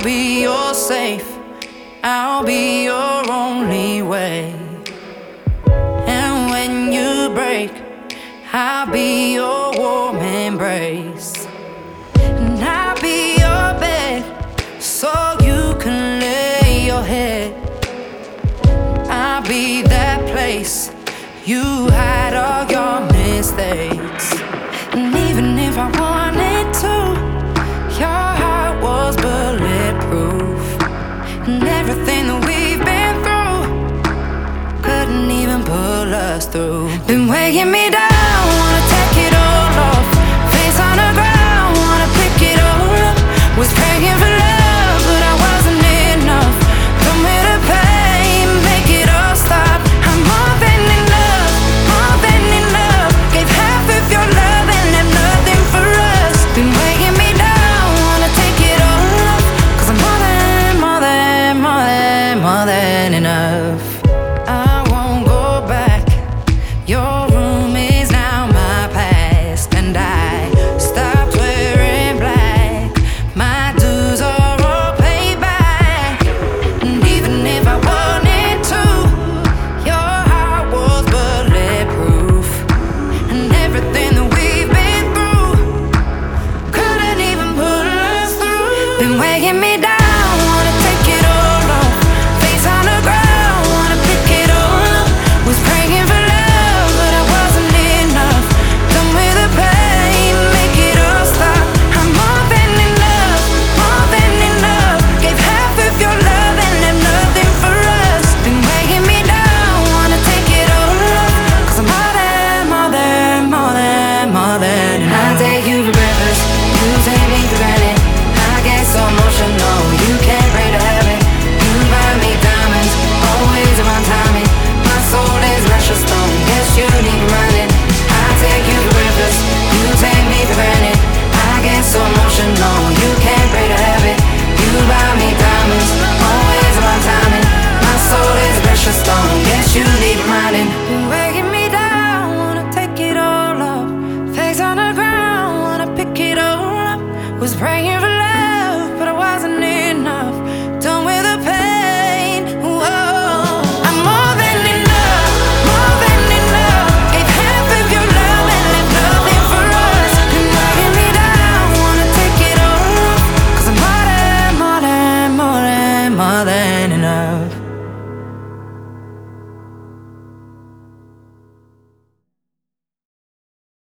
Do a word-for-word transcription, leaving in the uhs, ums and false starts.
be your safe, I'll be your only way. And when you break, I'll be your warm embrace. And I'll be your bed, so you can lay your head. I'll be that place you hide all your mistakes. And even if I wanted to, your heart was bulletproof. And everything that we've been through couldn't even pull us through. Been weighing me down,